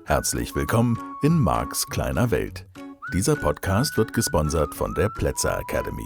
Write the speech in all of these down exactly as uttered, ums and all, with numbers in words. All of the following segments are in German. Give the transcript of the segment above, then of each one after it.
Herzlich willkommen in Marks kleiner Welt. Dieser Podcast wird gesponsert von der Plätzer Academy.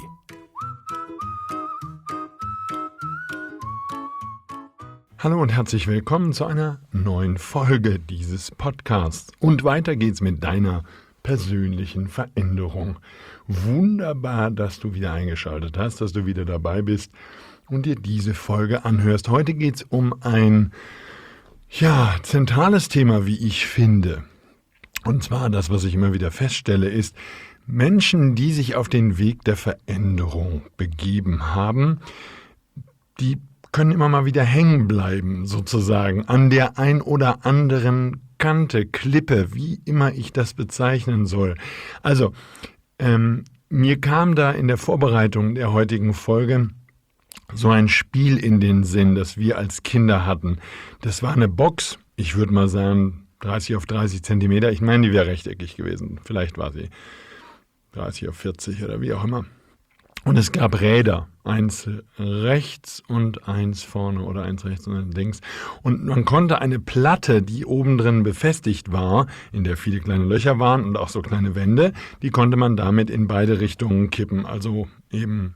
Hallo und herzlich willkommen zu einer neuen Folge dieses Podcasts. Und weiter geht's mit deiner persönlichen Veränderung. Wunderbar, dass du wieder eingeschaltet hast, dass du wieder dabei bist und dir diese Folge anhörst. Heute geht's um ein ja, zentrales Thema, wie ich finde. Und zwar das, was ich immer wieder feststelle, ist, Menschen, die sich auf den Weg der Veränderung begeben haben, die können immer mal wieder hängen bleiben, sozusagen, an der ein oder anderen Kante, Klippe, wie immer ich das bezeichnen soll. Also, ähm, mir kam da in der Vorbereitung der heutigen Folge so ein Spiel in den Sinn, das wir als Kinder hatten. Das war eine Box, ich würde mal sagen dreißig auf dreißig Zentimeter. Ich meine, die wäre rechteckig gewesen. Vielleicht war sie dreißig auf vierzig oder wie auch immer. Und es gab Räder, eins rechts und eins vorne oder eins rechts und eins links. Und man konnte eine Platte, die oben drin befestigt war, in der viele kleine Löcher waren und auch so kleine Wände, die konnte man damit in beide Richtungen kippen. Also eben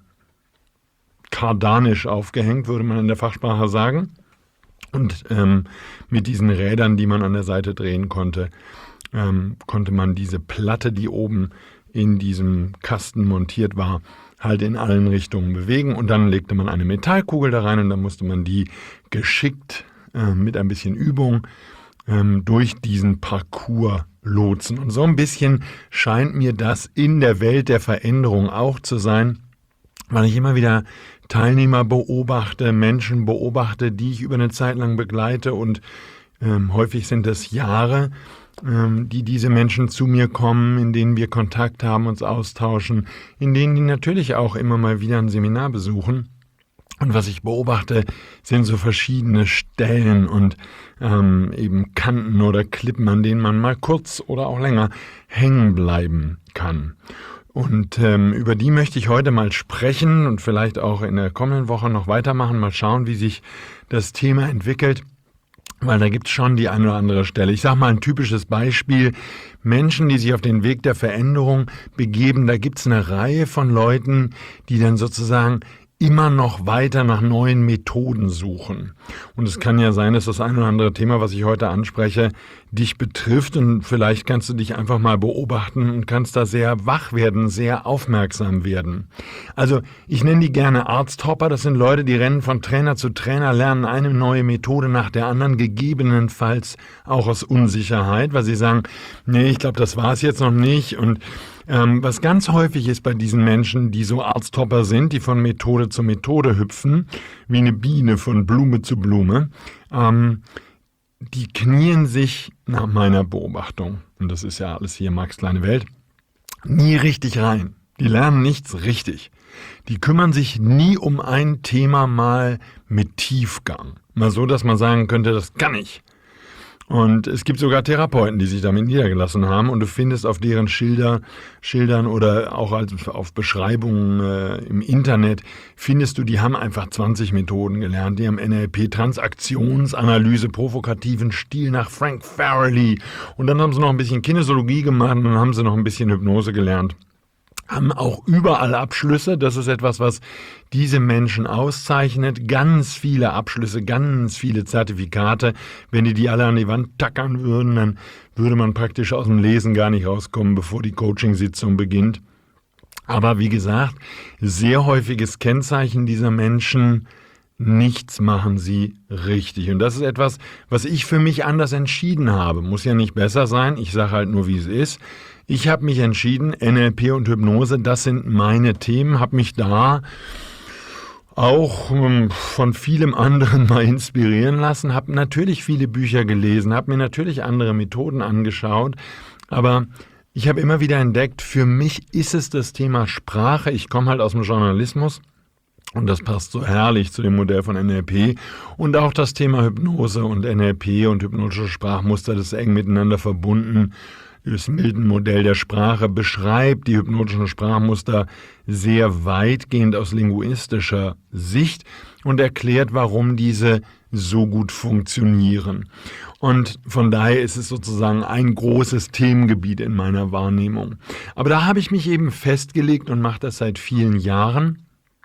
kardanisch aufgehängt, würde man in der Fachsprache sagen. Und ähm, mit diesen Rädern, die man an der Seite drehen konnte, ähm, konnte man diese Platte, die oben in diesem Kasten montiert war, halt in allen Richtungen bewegen. Und dann legte man eine Metallkugel da rein und dann musste man die geschickt äh, mit ein bisschen Übung ähm, durch diesen Parcours lotsen. Und so ein bisschen scheint mir das in der Welt der Veränderung auch zu sein, weil ich immer wieder Teilnehmer beobachte, Menschen beobachte, die ich über eine Zeit lang begleite und ähm, häufig sind es Jahre, ähm, die diese Menschen zu mir kommen, in denen wir Kontakt haben, uns austauschen, in denen die natürlich auch immer mal wieder ein Seminar besuchen. Und was ich beobachte, sind so verschiedene Stellen und ähm, eben Kanten oder Klippen, an denen man mal kurz oder auch länger hängen bleiben kann. Und ähm, über die möchte ich heute mal sprechen und vielleicht auch in der kommenden Woche noch weitermachen, mal schauen, wie sich das Thema entwickelt, weil da gibt es schon die eine oder andere Stelle. Ich sage mal ein typisches Beispiel, Menschen, die sich auf den Weg der Veränderung begeben, da gibt es eine Reihe von Leuten, die dann sozusagen immer noch weiter nach neuen Methoden suchen. Und es kann ja sein, dass das ein oder andere Thema, was ich heute anspreche, dich betrifft und vielleicht kannst du dich einfach mal beobachten und kannst da sehr wach werden, sehr aufmerksam werden. Also ich nenne die gerne Arzthopper, das sind Leute, die rennen von Trainer zu Trainer, lernen eine neue Methode nach der anderen, gegebenenfalls auch aus Unsicherheit, weil sie sagen, nee, ich glaube, das war es jetzt noch nicht. Und ähm, was ganz häufig ist bei diesen Menschen, die so Arzthopper sind, die von Methode zu Methode hüpfen, wie eine Biene von Blume zu Blume, ähm, die knien sich nach meiner Beobachtung, und das ist ja alles hier Marks kleine Welt, nie richtig rein. Die lernen nichts richtig. Die kümmern sich nie um ein Thema mal mit Tiefgang. Mal so, dass man sagen könnte, das kann ich. Und es gibt sogar Therapeuten, die sich damit niedergelassen haben und du findest auf deren Schilder, Schildern oder auch als, auf Beschreibungen äh, im Internet, findest du, die haben einfach zwanzig Methoden gelernt. Die haben N L P, Transaktionsanalyse, provokativen Stil nach Frank Farrelly und dann haben sie noch ein bisschen Kinesiologie gemacht und dann haben sie noch ein bisschen Hypnose gelernt. Haben auch überall Abschlüsse, das ist etwas, was diese Menschen auszeichnet, ganz viele Abschlüsse, ganz viele Zertifikate. Wenn die die alle an die Wand tackern würden, dann würde man praktisch aus dem Lesen gar nicht rauskommen, bevor die Coaching-Sitzung beginnt. Aber wie gesagt, sehr häufiges Kennzeichen dieser Menschen, nichts machen sie richtig. Und das ist etwas, was ich für mich anders entschieden habe. Muss ja nicht besser sein, ich sage halt nur, wie es ist. Ich habe mich entschieden, N L P und Hypnose, das sind meine Themen, habe mich da auch ähm, von vielem anderen mal inspirieren lassen, habe natürlich viele Bücher gelesen, habe mir natürlich andere Methoden angeschaut, aber ich habe immer wieder entdeckt, für mich ist es das Thema Sprache. Ich komme halt aus dem Journalismus und das passt so herrlich zu dem Modell von N L P und auch das Thema Hypnose und N L P und hypnotische Sprachmuster, das ist eng miteinander verbunden. das Milton-Modell der Sprache beschreibt, die hypnotischen Sprachmuster sehr weitgehend aus linguistischer Sicht und erklärt, warum diese so gut funktionieren. Und von daher ist es sozusagen ein großes Themengebiet in meiner Wahrnehmung. Aber da habe ich mich eben festgelegt und mache das seit vielen Jahren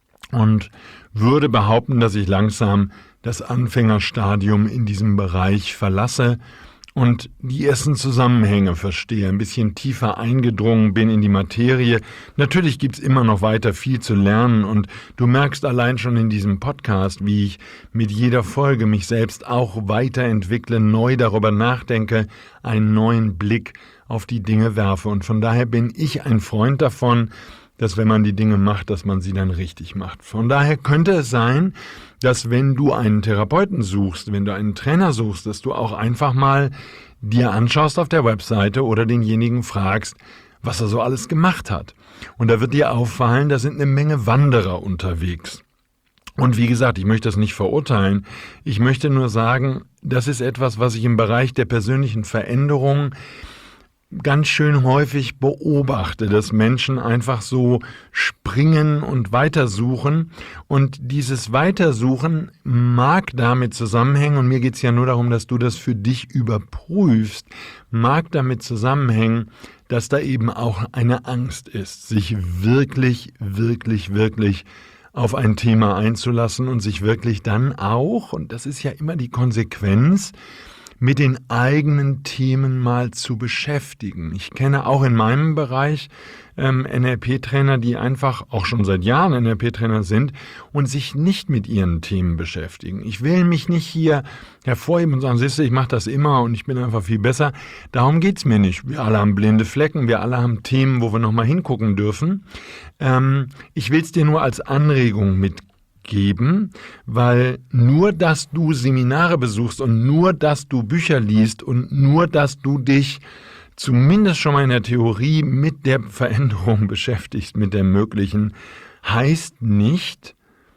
und würde behaupten, dass ich langsam das Anfängerstadium in diesem Bereich verlasse und die ersten Zusammenhänge verstehe, ein bisschen tiefer eingedrungen bin in die Materie. Natürlich gibt's immer noch weiter viel zu lernen und du merkst allein schon in diesem Podcast, wie ich mit jeder Folge mich selbst auch weiterentwickle, neu darüber nachdenke, einen neuen Blick auf die Dinge werfe. Und von daher bin ich ein Freund davon, dass wenn man die Dinge macht, dass man sie dann richtig macht. Von daher könnte es sein, dass wenn du einen Therapeuten suchst, wenn du einen Trainer suchst, dass du auch einfach mal dir anschaust auf der Webseite oder denjenigen fragst, was er so alles gemacht hat. Und da wird dir auffallen, da sind eine Menge Wanderer unterwegs. Und wie gesagt, ich möchte das nicht verurteilen. Ich möchte nur sagen, das ist etwas, was ich im Bereich der persönlichen Veränderung ganz schön häufig beobachte, dass Menschen einfach so springen und weitersuchen. Und dieses Weitersuchen mag damit zusammenhängen, und mir geht es ja nur darum, dass du das für dich überprüfst, mag damit zusammenhängen, dass da eben auch eine Angst ist, sich wirklich, wirklich, wirklich auf ein Thema einzulassen und sich wirklich dann auch, und das ist ja immer die Konsequenz, mit den eigenen Themen mal zu beschäftigen. Ich kenne auch in meinem Bereich ähm, N L P-Trainer, die einfach auch schon seit Jahren N L P-Trainer sind und sich nicht mit ihren Themen beschäftigen. Ich will mich nicht hier hervorheben und sagen, siehst du, ich mache das immer und ich bin einfach viel besser. Darum geht's mir nicht. Wir alle haben blinde Flecken, wir alle haben Themen, wo wir nochmal hingucken dürfen. Ähm, ich will es dir nur als Anregung mitgeben. geben, weil nur, dass du Seminare besuchst und nur, dass du Bücher liest und nur, dass du dich zumindest schon mal in der Theorie mit der Veränderung beschäftigst, mit der möglichen, heißt nicht,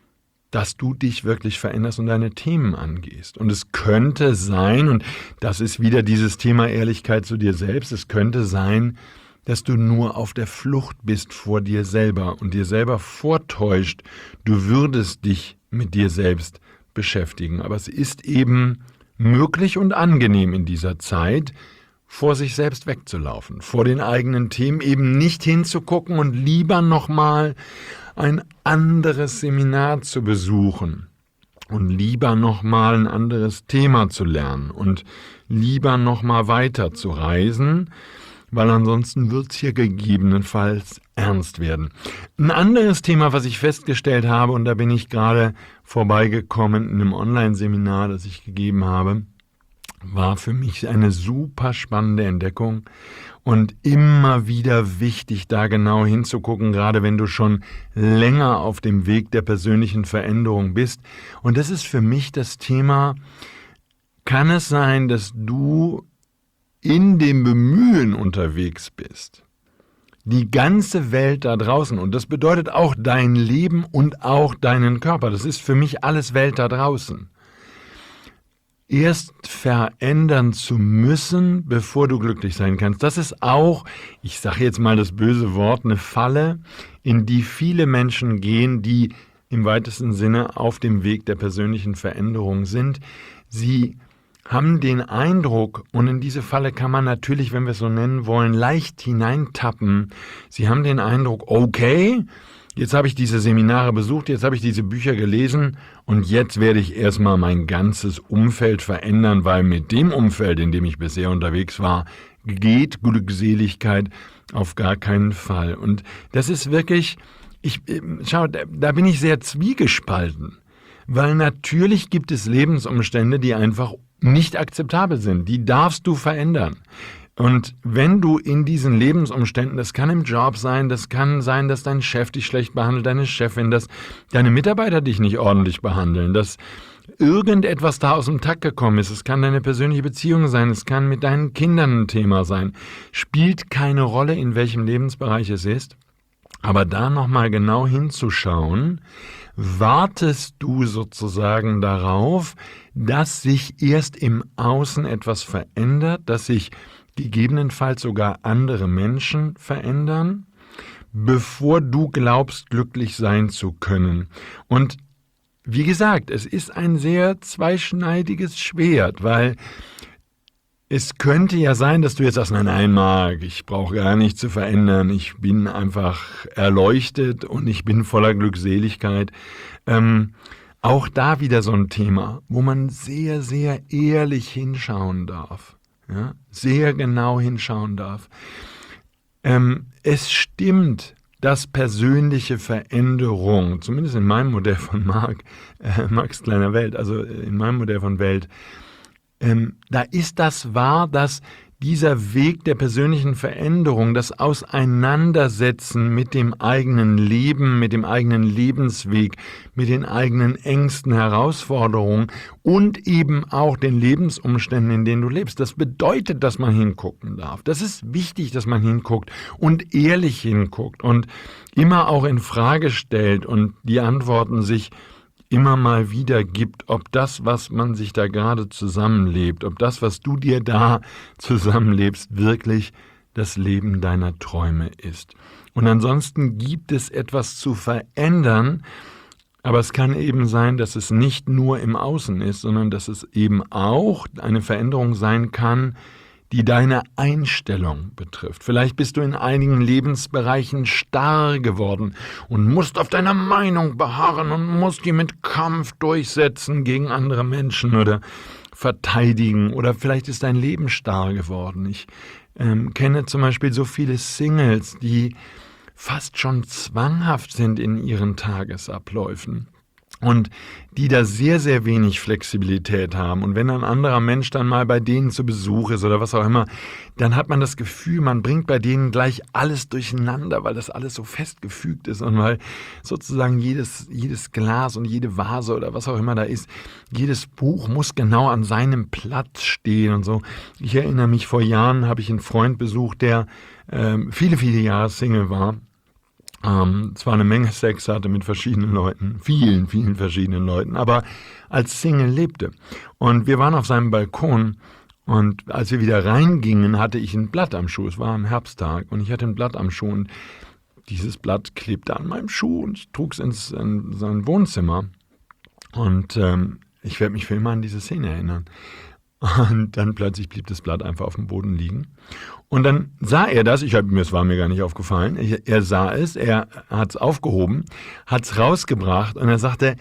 dass du dich wirklich veränderst und deine Themen angehst. Und es könnte sein, und das ist wieder dieses Thema Ehrlichkeit zu dir selbst, es könnte sein, dass du nur auf der Flucht bist vor dir selber und dir selber vortäuscht, du würdest dich mit dir selbst beschäftigen. Aber es ist eben möglich und angenehm in dieser Zeit, vor sich selbst wegzulaufen, vor den eigenen Themen eben nicht hinzugucken und lieber nochmal ein anderes Seminar zu besuchen und lieber nochmal ein anderes Thema zu lernen und lieber nochmal weiter zu reisen, weil ansonsten wird es hier gegebenenfalls ernst werden. Ein anderes Thema, was ich festgestellt habe, und da bin ich gerade vorbeigekommen in einem Online-Seminar, das ich gegeben habe, war für mich eine super spannende Entdeckung und immer wieder wichtig, da genau hinzugucken, gerade wenn du schon länger auf dem Weg der persönlichen Veränderung bist. Und das ist für mich das Thema, kann es sein, dass du in dem Bemühen unterwegs bist, die ganze Welt da draußen, und das bedeutet auch dein Leben und auch deinen Körper, das ist für mich alles Welt da draußen, erst verändern zu müssen, bevor du glücklich sein kannst. Das ist auch, ich sage jetzt mal das böse Wort, eine Falle, in die viele Menschen gehen, die im weitesten Sinne auf dem Weg der persönlichen Veränderung sind. Sie haben den Eindruck, und in diese Falle kann man natürlich, wenn wir es so nennen wollen, leicht hineintappen. Sie haben den Eindruck, okay, jetzt habe ich diese Seminare besucht, jetzt habe ich diese Bücher gelesen und jetzt werde ich erstmal mein ganzes Umfeld verändern, weil mit dem Umfeld, in dem ich bisher unterwegs war, geht Glückseligkeit auf gar keinen Fall. Und das ist wirklich, ich schau, da bin ich sehr zwiegespalten, weil natürlich gibt es Lebensumstände, die einfach nicht akzeptabel sind. Die darfst du verändern. Und wenn du in diesen Lebensumständen, das kann im Job sein, das kann sein, dass dein Chef dich schlecht behandelt, deine Chefin, dass deine Mitarbeiter dich nicht ordentlich behandeln, dass irgendetwas da aus dem Takt gekommen ist, es kann deine persönliche Beziehung sein, es kann mit deinen Kindern ein Thema sein, spielt keine Rolle, in welchem Lebensbereich es ist, aber da nochmal genau hinzuschauen, wartest du sozusagen darauf, dass sich erst im Außen etwas verändert, dass sich gegebenenfalls sogar andere Menschen verändern, bevor du glaubst, glücklich sein zu können. Und wie gesagt, es ist ein sehr zweischneidiges Schwert, weil es könnte ja sein, dass du jetzt sagst, nein, nein, Marc, ich brauche gar nichts zu verändern, ich bin einfach erleuchtet und ich bin voller Glückseligkeit. Ähm, auch da wieder so ein Thema, wo man sehr, sehr ehrlich hinschauen darf, ja? Sehr genau hinschauen darf. Ähm, es stimmt, dass persönliche Veränderung, zumindest in meinem Modell von Marc, äh, Marcs kleiner Welt, also in meinem Modell von Welt, ähm, da ist das wahr, dass dieser Weg der persönlichen Veränderung, das Auseinandersetzen mit dem eigenen Leben, mit dem eigenen Lebensweg, mit den eigenen Ängsten, Herausforderungen und eben auch den Lebensumständen, in denen du lebst, das bedeutet, dass man hingucken darf. Das ist wichtig, dass man hinguckt und ehrlich hinguckt und immer auch in Frage stellt und die Antworten sich immer mal wieder gibt, ob das, was man sich da gerade zusammenlebt, ob das, was du dir da zusammenlebst, wirklich das Leben deiner Träume ist. Und ansonsten gibt es etwas zu verändern, aber es kann eben sein, dass es nicht nur im Außen ist, sondern dass es eben auch eine Veränderung sein kann, die deine Einstellung betrifft. Vielleicht bist du in einigen Lebensbereichen starr geworden und musst auf deiner Meinung beharren und musst die mit Kampf durchsetzen gegen andere Menschen oder verteidigen. Oder vielleicht ist dein Leben starr geworden. Ich ähm, kenne zum Beispiel so viele Singles, die fast schon zwanghaft sind in ihren Tagesabläufen. Und die da sehr, sehr wenig Flexibilität haben. Und wenn ein anderer Mensch dann mal bei denen zu Besuch ist oder was auch immer, dann hat man das Gefühl, man bringt bei denen gleich alles durcheinander, weil das alles so festgefügt ist und weil sozusagen jedes, jedes Glas und jede Vase oder was auch immer da ist, jedes Buch muss genau an seinem Platz stehen und so. Ich erinnere mich, vor Jahren habe ich einen Freund besucht, der ähm, viele, viele Jahre Single war. Ähm, zwar eine Menge Sex hatte mit verschiedenen Leuten, vielen, vielen verschiedenen Leuten, aber als Single lebte. Und wir waren auf seinem Balkon und als wir wieder reingingen, hatte ich ein Blatt am Schuh. Es war am Herbsttag und ich hatte ein Blatt am Schuh und dieses Blatt klebte an meinem Schuh und ich trug es ins in sein Wohnzimmer. Und ähm, ich werde mich für immer an diese Szene erinnern. Und dann plötzlich blieb das Blatt einfach auf dem Boden liegen. Und dann sah er das, ich hab, es war mir gar nicht aufgefallen, ich, er sah es, er hat es aufgehoben, hat es rausgebracht und er sagte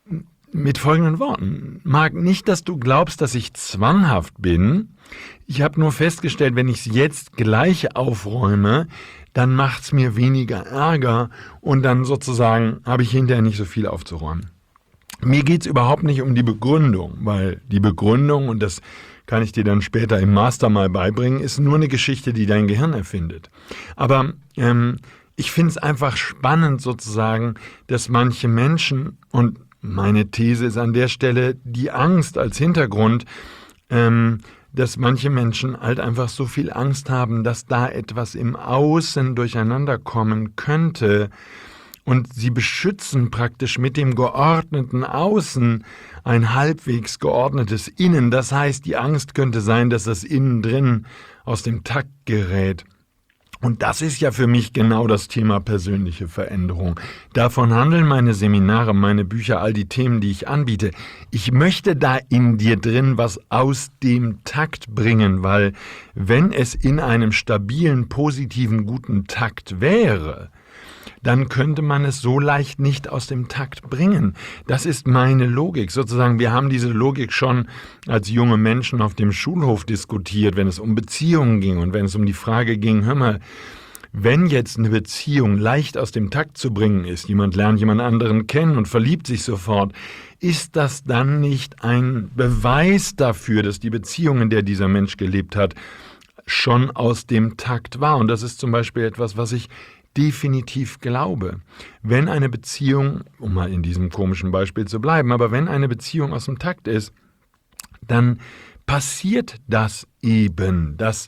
mit folgenden Worten: Marc, nicht, dass du glaubst, dass ich zwanghaft bin, ich habe nur festgestellt, wenn ich es jetzt gleich aufräume, dann macht es mir weniger Ärger und dann sozusagen habe ich hinterher nicht so viel aufzuräumen. Mir geht es überhaupt nicht um die Begründung, weil die Begründung, und das kann ich dir dann später im Master mal beibringen, ist nur eine Geschichte, die dein Gehirn erfindet. Aber ähm, ich finde es einfach spannend sozusagen, dass manche Menschen, und meine These ist an der Stelle die Angst als Hintergrund, ähm, dass manche Menschen halt einfach so viel Angst haben, dass da etwas im Außen durcheinander kommen könnte. Und sie beschützen praktisch mit dem geordneten Außen ein halbwegs geordnetes Innen. Das heißt, die Angst könnte sein, dass das Innen drin aus dem Takt gerät. Und das ist ja für mich genau das Thema persönliche Veränderung. Davon handeln meine Seminare, meine Bücher, all die Themen, die ich anbiete. Ich möchte da in dir drin was aus dem Takt bringen, weil wenn es in einem stabilen, positiven, guten Takt wäre, dann könnte man es so leicht nicht aus dem Takt bringen. Das ist meine Logik. Sozusagen, wir haben diese Logik schon als junge Menschen auf dem Schulhof diskutiert, wenn es um Beziehungen ging und wenn es um die Frage ging, hör mal, wenn jetzt eine Beziehung leicht aus dem Takt zu bringen ist, jemand lernt jemand anderen kennen und verliebt sich sofort, ist das dann nicht ein Beweis dafür, dass die Beziehung, in der dieser Mensch gelebt hat, schon aus dem Takt war? Und das ist zum Beispiel etwas, was ich definitiv glaube. Wenn eine Beziehung, um mal in diesem komischen Beispiel zu bleiben, aber wenn eine Beziehung aus dem Takt ist, dann passiert das eben, dass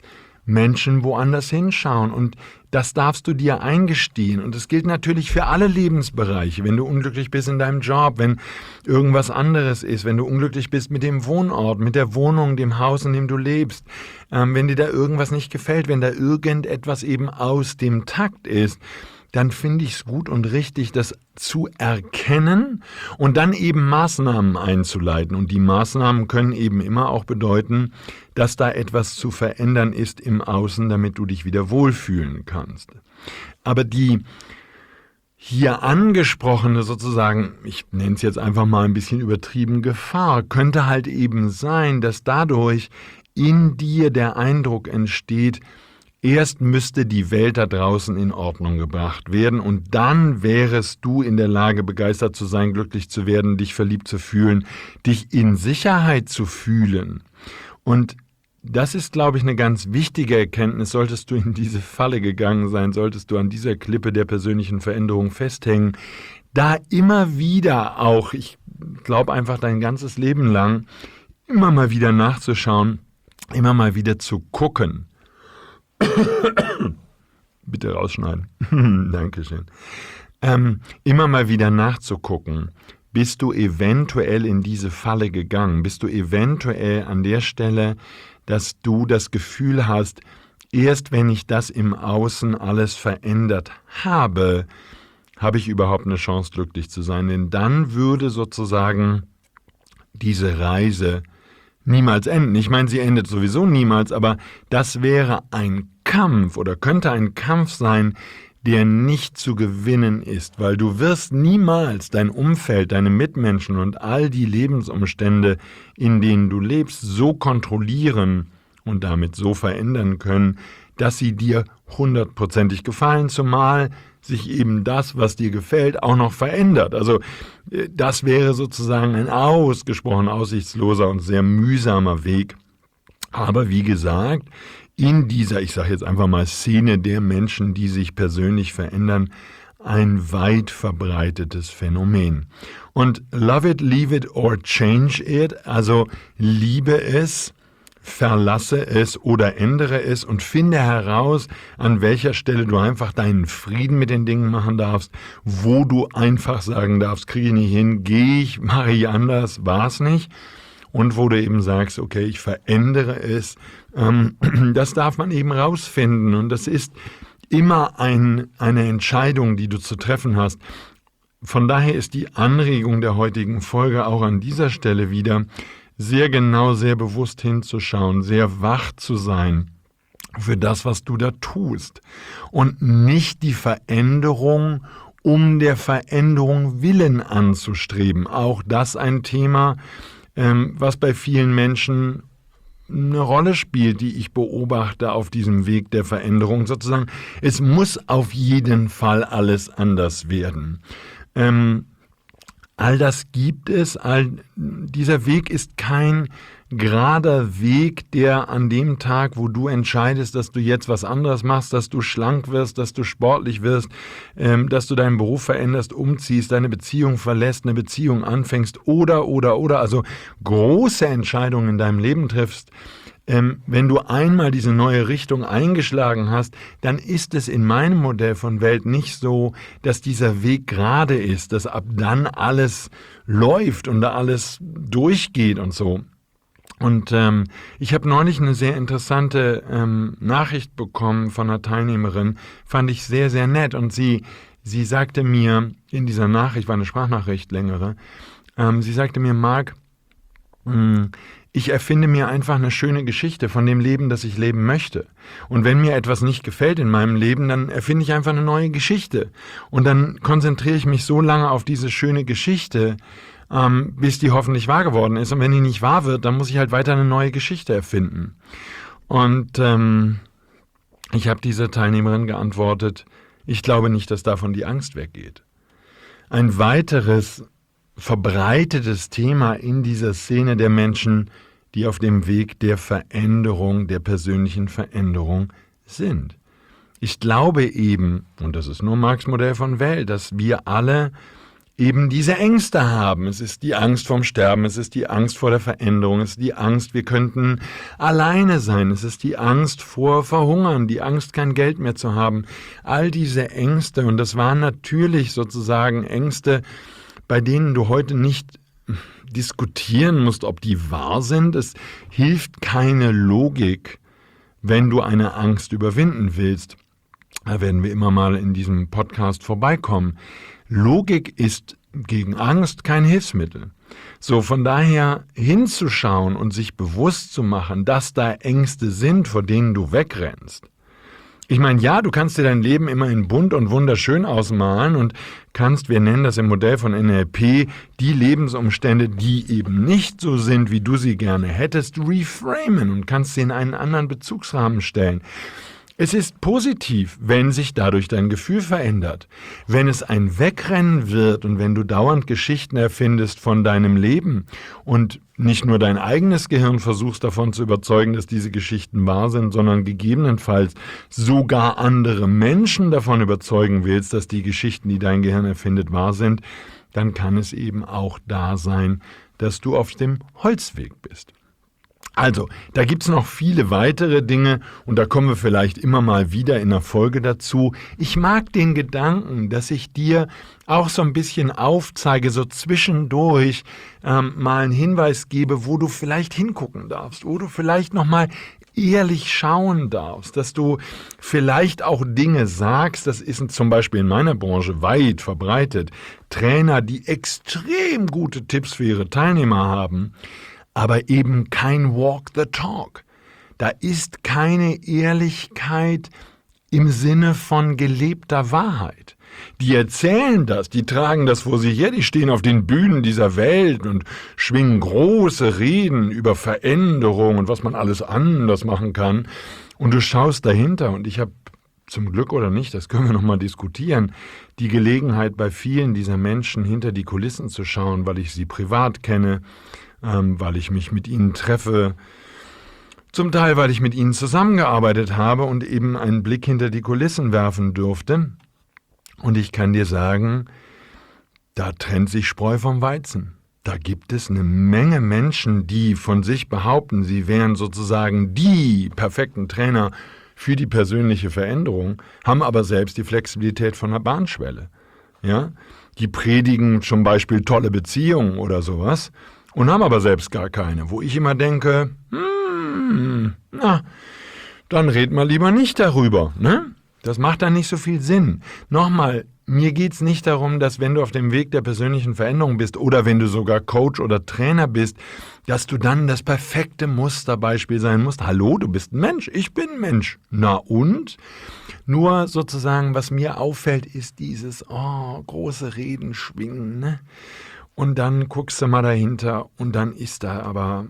Menschen woanders hinschauen. Und das darfst du dir eingestehen. Und das gilt natürlich für alle Lebensbereiche. Wenn du unglücklich bist in deinem Job, wenn irgendwas anderes ist, wenn du unglücklich bist mit dem Wohnort, mit der Wohnung, dem Haus, in dem du lebst, ähm, wenn dir da irgendwas nicht gefällt, wenn da irgendetwas eben aus dem Takt ist, dann finde ich es gut und richtig, das zu erkennen und dann eben Maßnahmen einzuleiten. Und die Maßnahmen können eben immer auch bedeuten, dass da etwas zu verändern ist im Außen, damit du dich wieder wohlfühlen kannst. Aber die hier angesprochene sozusagen, ich nenne es jetzt einfach mal ein bisschen übertrieben, Gefahr, könnte halt eben sein, dass dadurch in dir der Eindruck entsteht, erst müsste die Welt da draußen in Ordnung gebracht werden und dann wärest du in der Lage, begeistert zu sein, glücklich zu werden, dich verliebt zu fühlen, dich in Sicherheit zu fühlen. Und das ist, glaube ich, eine ganz wichtige Erkenntnis. Solltest du in diese Falle gegangen sein, solltest du an dieser Klippe der persönlichen Veränderung festhängen, da immer wieder auch, ich glaube einfach dein ganzes Leben lang, immer mal wieder nachzuschauen, immer mal wieder zu gucken. Bitte rausschneiden. Dankeschön. Ähm, immer mal wieder nachzugucken. Bist du eventuell in diese Falle gegangen? Bist du eventuell an der Stelle, dass du das Gefühl hast, erst wenn ich das im Außen alles verändert habe, habe ich überhaupt eine Chance, glücklich zu sein? Denn dann würde sozusagen diese Reise niemals enden. Ich meine, sie endet sowieso niemals, aber das wäre ein Kampf oder könnte ein Kampf sein, der nicht zu gewinnen ist, weil du wirst niemals dein Umfeld, deine Mitmenschen und all die Lebensumstände, in denen du lebst, so kontrollieren und damit so verändern können, dass sie dir hundertprozentig gefallen, zumal sich eben das, was dir gefällt, auch noch verändert. Also das wäre sozusagen ein ausgesprochen aussichtsloser und sehr mühsamer Weg. Aber wie gesagt, in dieser, ich sage jetzt einfach mal, Szene der Menschen, die sich persönlich verändern, ein weit verbreitetes Phänomen. Und love it, leave it or change it, also liebe es, verlasse es oder ändere es und finde heraus, an welcher Stelle du einfach deinen Frieden mit den Dingen machen darfst, wo du einfach sagen darfst, kriege ich nicht hin, gehe ich, mache ich anders, war es nicht. Und wo du eben sagst, okay, ich verändere es, ähm, das darf man eben rausfinden. Und das ist immer ein, eine Entscheidung, die du zu treffen hast. Von daher ist die Anregung der heutigen Folge auch an dieser Stelle wieder, sehr genau, sehr bewusst hinzuschauen, sehr wach zu sein für das, was du da tust. Und nicht die Veränderung um der Veränderung willen anzustreben. Auch das ein Thema, ähm, was bei vielen Menschen eine Rolle spielt, die ich beobachte auf diesem Weg der Veränderung. Sozusagen, es muss auf jeden Fall alles anders werden. Ähm, All das gibt es, all, dieser Weg ist kein gerader Weg, der an dem Tag, wo du entscheidest, dass du jetzt was anderes machst, dass du schlank wirst, dass du sportlich wirst, ähm, dass du deinen Beruf veränderst, umziehst, deine Beziehung verlässt, eine Beziehung anfängst oder, oder, oder, also große Entscheidungen in deinem Leben triffst. Ähm, wenn du einmal diese neue Richtung eingeschlagen hast, dann ist es in meinem Modell von Welt nicht so, dass dieser Weg gerade ist, dass ab dann alles läuft und da alles durchgeht und so. Und ähm, ich habe neulich eine sehr interessante ähm, Nachricht bekommen von einer Teilnehmerin, fand ich sehr, sehr nett. Und sie, sie sagte mir in dieser Nachricht, war eine Sprachnachricht längere, ähm, sie sagte mir, Marc, mh, ich erfinde mir einfach eine schöne Geschichte von dem Leben, das ich leben möchte. Und wenn mir etwas nicht gefällt in meinem Leben, dann erfinde ich einfach eine neue Geschichte. Und dann konzentriere ich mich so lange auf diese schöne Geschichte, ähm, bis die hoffentlich wahr geworden ist. Und wenn die nicht wahr wird, dann muss ich halt weiter eine neue Geschichte erfinden. Und ähm, ich habe dieser Teilnehmerin geantwortet, ich glaube nicht, dass davon die Angst weggeht. Ein weiteres verbreitetes Thema in dieser Szene der Menschen, die auf dem Weg der Veränderung, der persönlichen Veränderung sind. Ich glaube eben, und das ist nur Marx Modell von Welt, dass wir alle eben diese Ängste haben. Es ist die Angst vorm Sterben, es ist die Angst vor der Veränderung, es ist die Angst, wir könnten alleine sein, es ist die Angst vor Verhungern, die Angst, kein Geld mehr zu haben. All diese Ängste, und das waren natürlich sozusagen Ängste, bei denen du heute nicht diskutieren musst, ob die wahr sind. Es hilft keine Logik, wenn du eine Angst überwinden willst. Da werden wir immer mal in diesem Podcast vorbeikommen. Logik ist gegen Angst kein Hilfsmittel. So, von daher hinzuschauen und sich bewusst zu machen, dass da Ängste sind, vor denen du wegrennst. Ich meine, ja, du kannst dir dein Leben immer in bunt und wunderschön ausmalen und kannst, wir nennen das im Modell von N L P, die Lebensumstände, die eben nicht so sind, wie du sie gerne hättest, reframen und kannst sie in einen anderen Bezugsrahmen stellen. Es ist positiv, wenn sich dadurch dein Gefühl verändert. Wenn es ein Wegrennen wird und wenn du dauernd Geschichten erfindest von deinem Leben und nicht nur dein eigenes Gehirn versuchst davon zu überzeugen, dass diese Geschichten wahr sind, sondern gegebenenfalls sogar andere Menschen davon überzeugen willst, dass die Geschichten, die dein Gehirn erfindet, wahr sind, dann kann es eben auch da sein, dass du auf dem Holzweg bist. Also, da gibt's noch viele weitere Dinge und da kommen wir vielleicht immer mal wieder in der Folge dazu. Ich mag den Gedanken, dass ich dir auch so ein bisschen aufzeige, so zwischendurch ähm, mal einen Hinweis gebe, wo du vielleicht hingucken darfst, wo du vielleicht nochmal ehrlich schauen darfst, dass du vielleicht auch Dinge sagst, das ist zum Beispiel in meiner Branche weit verbreitet, Trainer, die extrem gute Tipps für ihre Teilnehmer haben, aber eben kein Walk the Talk. Da ist keine Ehrlichkeit im Sinne von gelebter Wahrheit. Die erzählen das, die tragen das vor sich her, die stehen auf den Bühnen dieser Welt und schwingen große Reden über Veränderung und was man alles anders machen kann. Und du schaust dahinter und ich habe zum Glück oder nicht, das können wir nochmal diskutieren, die Gelegenheit bei vielen dieser Menschen hinter die Kulissen zu schauen, weil ich sie privat kenne, ähm, weil ich mich mit ihnen treffe, zum Teil, weil ich mit ihnen zusammengearbeitet habe und eben einen Blick hinter die Kulissen werfen durfte. Und ich kann dir sagen, da trennt sich Spreu vom Weizen. Da gibt es eine Menge Menschen, die von sich behaupten, sie wären sozusagen die perfekten Trainer für die persönliche Veränderung, haben aber selbst die Flexibilität von einer Bahnschwelle. Ja? Die predigen zum Beispiel tolle Beziehungen oder sowas und haben aber selbst gar keine, wo ich immer denke, hm, na, dann red mal lieber nicht darüber, ne? Das macht dann nicht so viel Sinn. Nochmal, mir geht's nicht darum, dass wenn du auf dem Weg der persönlichen Veränderung bist oder wenn du sogar Coach oder Trainer bist, dass du dann das perfekte Musterbeispiel sein musst. Hallo, du bist ein Mensch, ich bin ein Mensch. Na und? Nur sozusagen, was mir auffällt, ist dieses oh, große Reden schwingen, ne? Und dann guckst du mal dahinter und dann ist da aber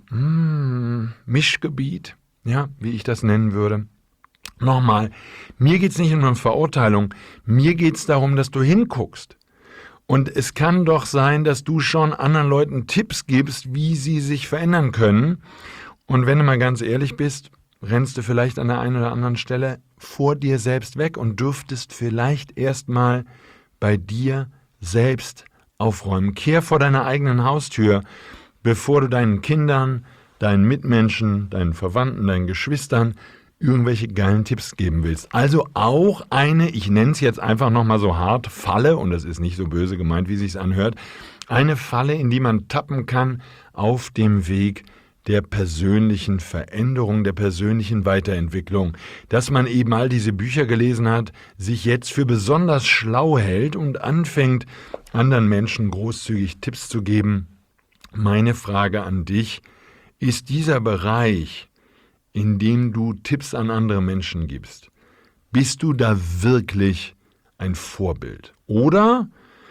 mm, Mischgebiet, ja, wie ich das nennen würde. Nochmal, mir geht's nicht um eine Verurteilung, mir geht's darum, dass du hinguckst. Und es kann doch sein, dass du schon anderen Leuten Tipps gibst, wie sie sich verändern können. Und wenn du mal ganz ehrlich bist, rennst du vielleicht an der einen oder anderen Stelle vor dir selbst weg und dürftest vielleicht erstmal bei dir selbst aufräumen. Kehr vor deiner eigenen Haustür, bevor du deinen Kindern, deinen Mitmenschen, deinen Verwandten, deinen Geschwistern irgendwelche geilen Tipps geben willst. Also auch eine, ich nenne es jetzt einfach nochmal so hart, Falle, und das ist nicht so böse gemeint, wie sich's anhört, eine Falle, in die man tappen kann auf dem Weg der persönlichen Veränderung, der persönlichen Weiterentwicklung. Dass man eben all diese Bücher gelesen hat, sich jetzt für besonders schlau hält und anfängt, anderen Menschen großzügig Tipps zu geben. Meine Frage an dich, ist dieser Bereich, in dem du Tipps an andere Menschen gibst, bist du da wirklich ein Vorbild? Oder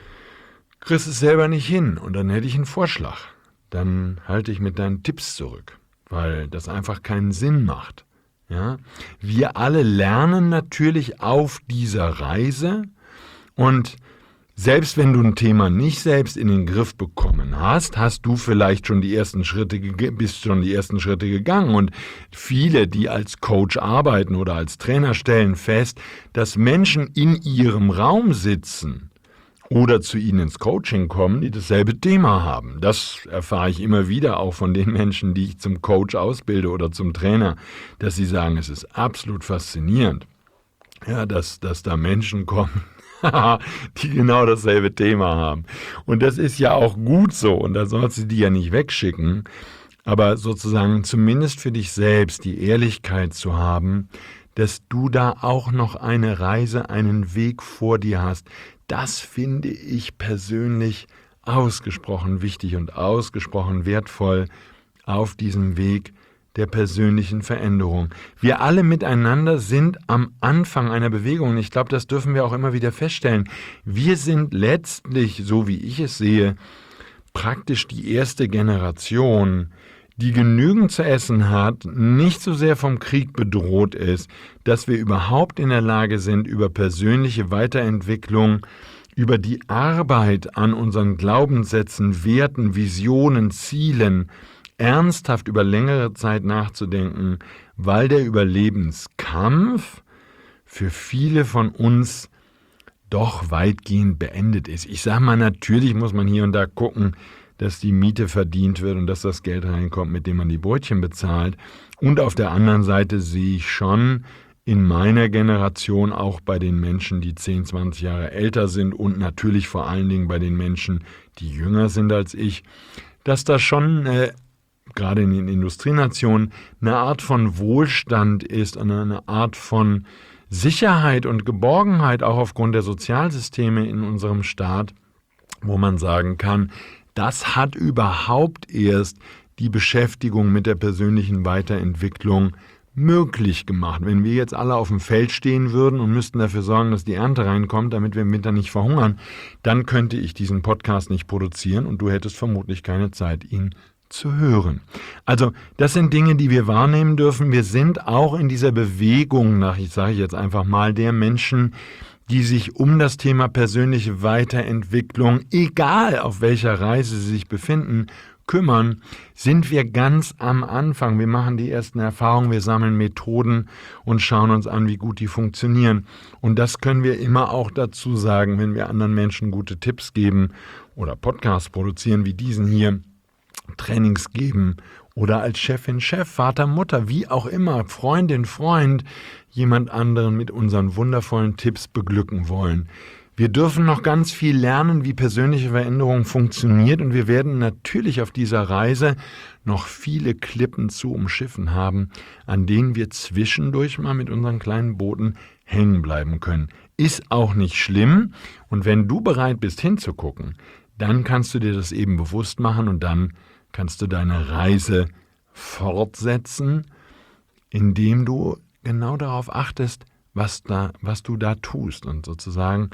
kriegst es selber nicht hin und dann hätte ich einen Vorschlag. Dann halte ich mit deinen Tipps zurück, weil das einfach keinen Sinn macht. Ja? Wir alle lernen natürlich auf dieser Reise und selbst wenn du ein Thema nicht selbst in den Griff bekommen hast, hast du vielleicht schon die ersten Schritte, bist schon die ersten Schritte gegangen. Und viele, die als Coach arbeiten oder als Trainer, stellen fest, dass Menschen in ihrem Raum sitzen oder zu Ihnen ins Coaching kommen, die dasselbe Thema haben. Das erfahre ich immer wieder auch von den Menschen, die ich zum Coach ausbilde oder zum Trainer, dass sie sagen, es ist absolut faszinierend, ja, dass, dass da Menschen kommen, die genau dasselbe Thema haben. Und das ist ja auch gut so und da sollst du die ja nicht wegschicken, aber sozusagen zumindest für dich selbst die Ehrlichkeit zu haben, dass du da auch noch eine Reise, einen Weg vor dir hast. Das finde ich persönlich ausgesprochen wichtig und ausgesprochen wertvoll auf diesem Weg der persönlichen Veränderung. Wir alle miteinander sind am Anfang einer Bewegung und ich glaube, das dürfen wir auch immer wieder feststellen. Wir sind letztlich, so wie ich es sehe, praktisch die erste Generation, die genügend zu essen hat, nicht so sehr vom Krieg bedroht ist, dass wir überhaupt in der Lage sind, über persönliche Weiterentwicklung, über die Arbeit an unseren Glaubenssätzen, Werten, Visionen, Zielen, ernsthaft über längere Zeit nachzudenken, weil der Überlebenskampf für viele von uns doch weitgehend beendet ist. Ich sage mal, natürlich muss man hier und da gucken, dass die Miete verdient wird und dass das Geld reinkommt, mit dem man die Brötchen bezahlt. Und auf der anderen Seite sehe ich schon in meiner Generation, auch bei den Menschen, die zehn, zwanzig Jahre älter sind und natürlich vor allen Dingen bei den Menschen, die jünger sind als ich, dass da schon, äh, gerade in den Industrienationen, eine Art von Wohlstand ist, eine Art von Sicherheit und Geborgenheit, auch aufgrund der Sozialsysteme in unserem Staat, wo man sagen kann, das hat überhaupt erst die Beschäftigung mit der persönlichen Weiterentwicklung möglich gemacht. Wenn wir jetzt alle auf dem Feld stehen würden und müssten dafür sorgen, dass die Ernte reinkommt, damit wir im Winter nicht verhungern, dann könnte ich diesen Podcast nicht produzieren und du hättest vermutlich keine Zeit, ihn zu hören. Also das sind Dinge, die wir wahrnehmen dürfen. Wir sind auch in dieser Bewegung nach, ich sage jetzt einfach mal, der Menschen, die sich um das Thema persönliche Weiterentwicklung, egal auf welcher Reise sie sich befinden, kümmern, sind wir ganz am Anfang. Wir machen die ersten Erfahrungen, wir sammeln Methoden und schauen uns an, wie gut die funktionieren. Und das können wir immer auch dazu sagen, wenn wir anderen Menschen gute Tipps geben oder Podcasts produzieren wie diesen hier, Trainings geben oder als Chefin, Chef, Vater, Mutter, wie auch immer, Freundin, Freund, jemand anderen mit unseren wundervollen Tipps beglücken wollen. Wir dürfen noch ganz viel lernen, wie persönliche Veränderung funktioniert und wir werden natürlich auf dieser Reise noch viele Klippen zu umschiffen haben, an denen wir zwischendurch mal mit unseren kleinen Booten hängen bleiben können. Ist auch nicht schlimm und wenn du bereit bist hinzugucken, dann kannst du dir das eben bewusst machen und dann kannst du deine Reise fortsetzen, indem du genau darauf achtest, was da, was du da tust und sozusagen,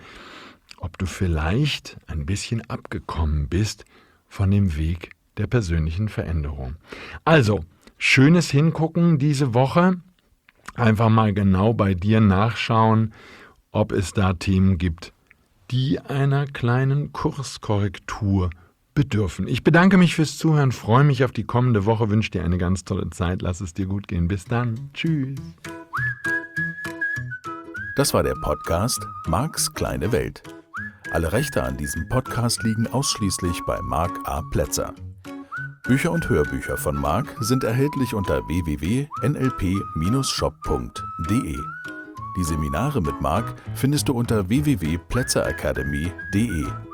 ob du vielleicht ein bisschen abgekommen bist von dem Weg der persönlichen Veränderung. Also, schönes Hingucken diese Woche. Einfach mal genau bei dir nachschauen, ob es da Themen gibt, die einer kleinen Kurskorrektur bedürfen. Ich bedanke mich fürs Zuhören, freue mich auf die kommende Woche, wünsche dir eine ganz tolle Zeit, lass es dir gut gehen. Bis dann. Tschüss. Das war der Podcast Marks kleine Welt. Alle Rechte an diesem Podcast liegen ausschließlich bei Mark A. Plätzer. Bücher und Hörbücher von Mark sind erhältlich unter w w w punkt n l p Bindestrich shop punkt d e. Die Seminare mit Mark findest du unter w w w punkt plätzer academy punkt d e.